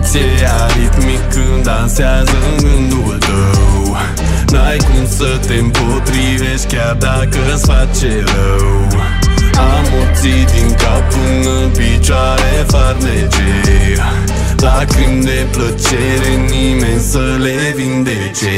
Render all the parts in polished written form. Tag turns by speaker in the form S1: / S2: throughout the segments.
S1: pulsul aritmic când dansează în gândul tău. N-ai cum să te împotrivești chiar dacă-ți face rău. Amorții din cap până în picioare farmece, lacrimi de plăcere, nimeni să le vindece.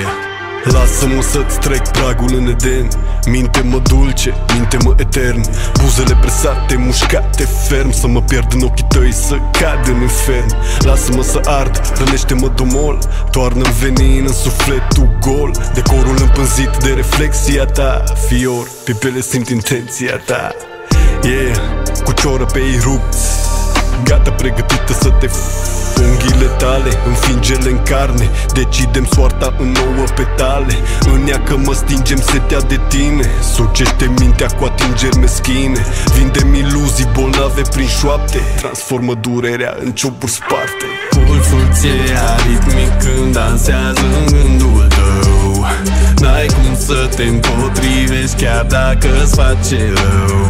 S1: Lasă-mă să-ți trec pragul în Eden. Minte-mă dulce, minte-mă etern. Buzele presate, mușcate ferm. Să mă pierd în ochii tăi, să cad în infern. Lasă-mă să ard, rănește-mă domol. Toarnă-mi venin în sufletul gol. Decorul împânzit de reflexia ta. Fior, pe piele simt intenția ta. Yeah, cu cioră pe ei rupți, gata pregătită să te unghiile tale, înfingele în carne. Decidem soarta în 9 petale. În ea că mă stingem setea de tine. Sucește mintea cu atingeri meschine. Vindem iluzii bolnave prin șoapte. Transformă durerea în cioburi sparte. Pulsul ți-e aritmic când dansează în gândul tău. N-ai cum să te împotrivești chiar dacă-ți face rău.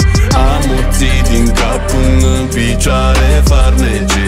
S1: Amorții din cap până în picioare farmece,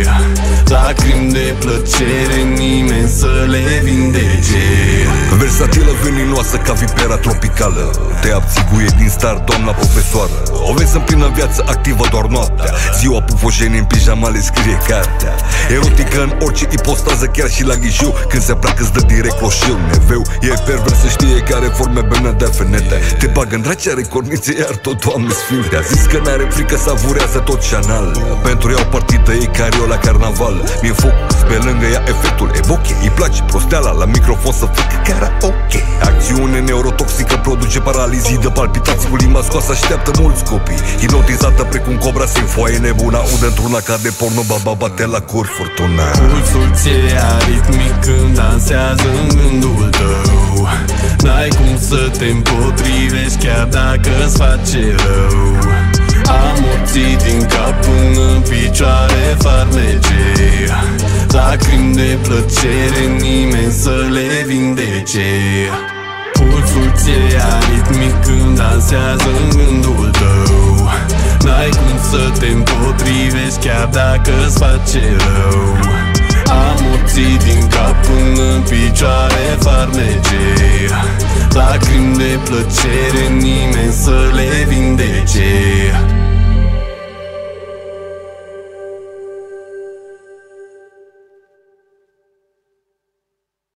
S1: lacrimi de plăcere, nimeni să le vindece.
S2: Versatilă, veninoasă ca vipera tropicală. Te abțiguie din star, doamna profesoară. O vezi în plină viață, activă doar noaptea. Ziua pufojenie în pijama le scrie cartea. Erotică în orice ipostază, chiar și la ghișeu. Când se pleacă îți dă direct loșil. Neveu, e pervers, să știe care forme benedea fenete. Te bagă în draci, are cornițe, iar tot, Doamne sfinte. A zis că n-are frică, savurează tot Chanel. Pentru ea o partidă, ei cario la carnaval. Mi-e focus, pe lângă ea efectul evoche. Îi place prosteala, la microfon să facă karaoke. Acțiune neurotoxică produce paralizii de palpitații. Cu limba scoasă așteaptă mulți copii. Hipnotizată precum cobra, se foaie nebuna. Udă într-una ca de porno, baba bate la cur furtuna.
S1: Pulsul ți-e aritmic când dansează în gândul tău. N-ai cum să te împotrivești chiar dacă-ți face rău. Amorții din cap până în picioare farmece, lacrimi de plăcere, nimeni să le vindece. Pulsul ți-e aritmic când dansează în gândul tău. N-ai cum să te împotrivești chiar dacă-ți face rău. Amorții din cap până în picioare farmece, lacrimi de plăcere, nimeni să le